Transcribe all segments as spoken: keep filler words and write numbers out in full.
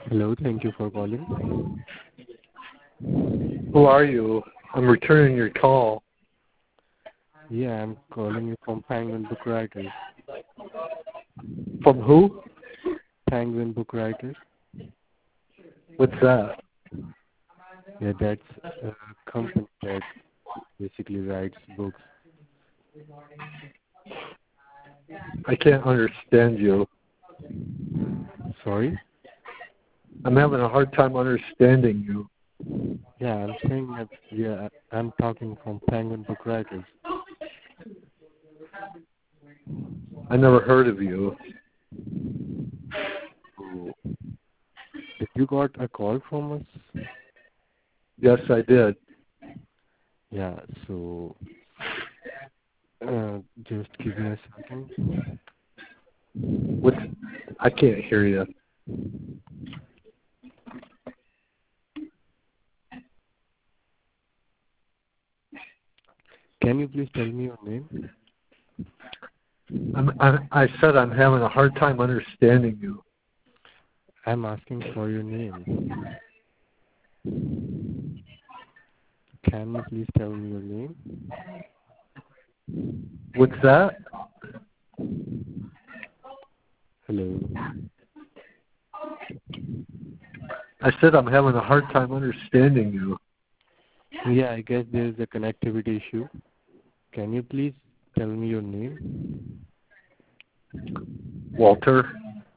Hello, thank you for calling. Who are you? I'm returning your call. Yeah, I'm calling you from Penguin Book Writers. From who? Penguin Book Writers. What's that? Yeah, that's a company that basically writes books. I can't understand you. Sorry? I'm having a hard time understanding you. Yeah, I'm saying that, yeah, I'm talking from Penguin Book Writers. I never heard of you. So, did you got a call from us? Yes, I did. Yeah, so, uh, just give me a second. What's? I can't hear you. Can you please tell me your name? I'm, I, I said I'm having a hard time understanding you. I'm asking for your name. Can you please tell me your name? What's that? Hello. I said I'm having a hard time understanding you. Yeah, I guess there is a connectivity issue. Can you please tell me your name? Walter?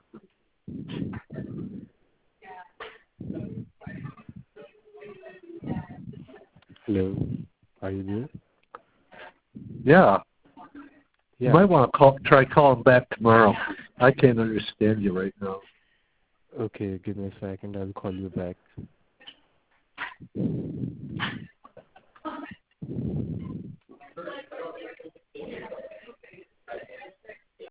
Hello. Are you there? Yeah. Yeah. You might want to call, try calling back tomorrow. I can't understand you right now. Okay, give me a second. I'll call you back.